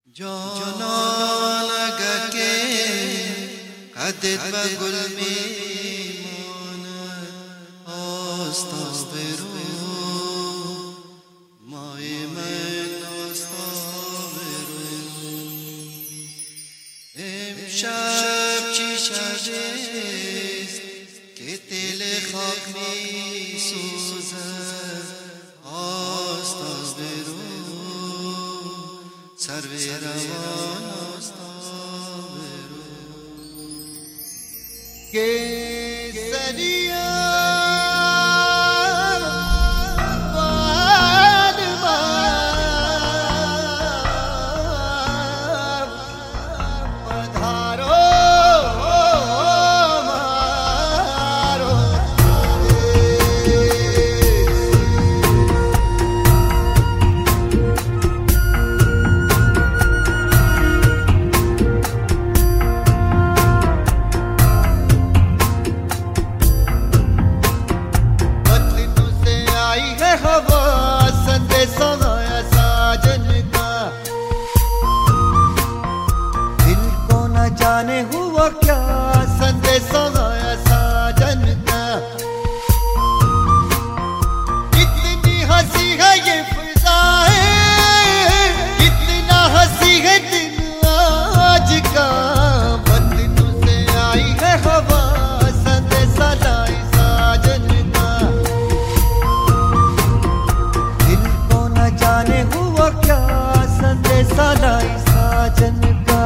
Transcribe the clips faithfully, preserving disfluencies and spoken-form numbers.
Jonagake kadet bagul me mon astaghfiru mai man astaghfiru em shab chishajes ke tele khak me suzad astaghfiru sarve ravan astaghfiru kesariya जाने हुआ क्या संदेशा आया साजन का। कितनी हंसी है ये फिजाएं, कितना हंसी है दिन आज का। बदनों से आई है हवा संदेशा लाई साजन का। दिल को न जाने हुआ क्या संदेशा लाई साजन का।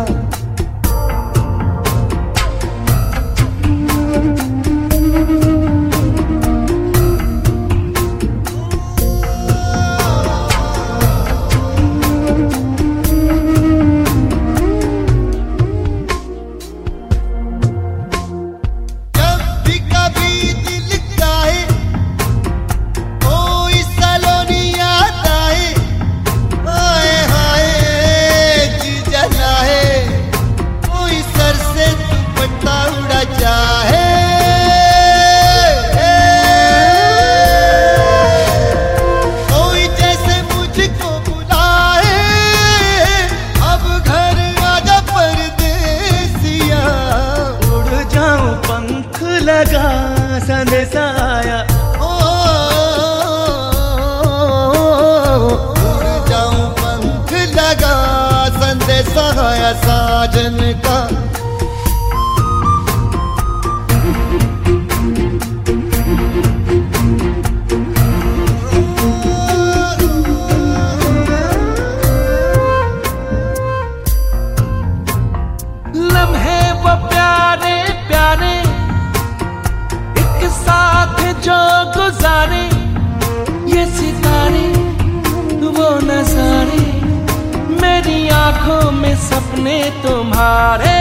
लगा संदेशा आया उड़ जाऊं पंख लगा संदेशा आया साजन का। लम्हे वो प्यारे प्यारे साथ जो गुजारे, ये सितारे वो नजारे, मेरी आंखों में सपने तुम्हारे।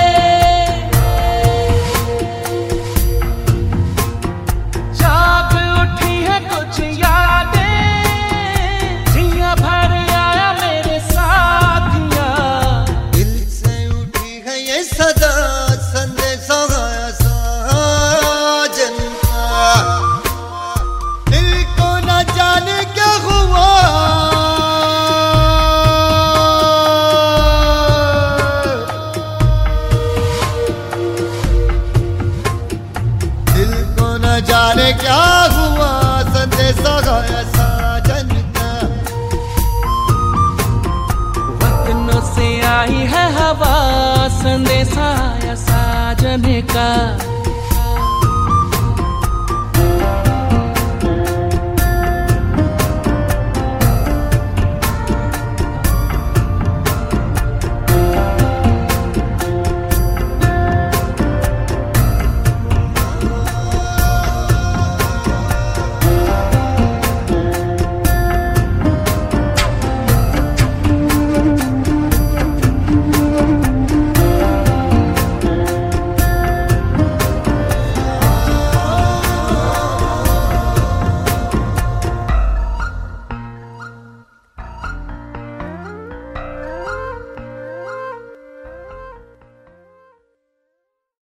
जाग उठी है कुछ यादें, जिया भर आया मेरे साथिया। दिल से उठी है ये सदा संदेशा आया साजन का। दिल को न जाने क्या हुआ दिल को न जाने क्या हुआ संदेशा आया साजन का। वतनों से आई है हवा संदेशा आया साजन का।